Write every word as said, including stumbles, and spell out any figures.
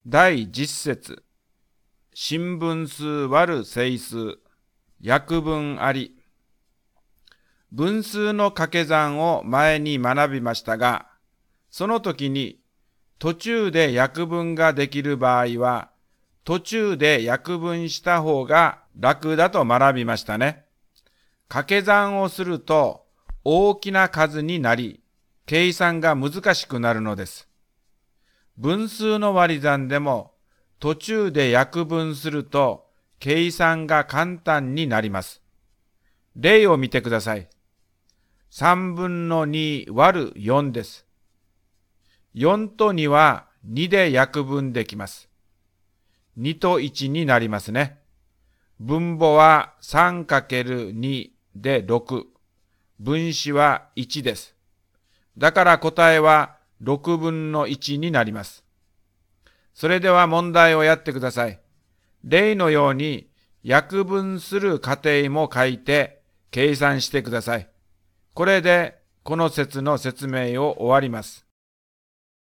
第十節、新分数割る整数、約分あり。分数の掛け算を前に学びましたが、その時に途中で約分ができる場合は、途中で約分した方が楽だと学びましたね。掛け算をすると大きな数になり、計算が難しくなるのです。分数の割り算でも途中で約分すると計算が簡単になります。例を見てください。さんぶんのに割るよんです。よんとにはにで約分できます。にといちになりますね。分母は さんかけるに でろく。分子はいちです。だから答えはろくぶんのいちになります。それでは問題をやってください。例のように約分する過程も書いて計算してください。これでこの節の説明を終わります。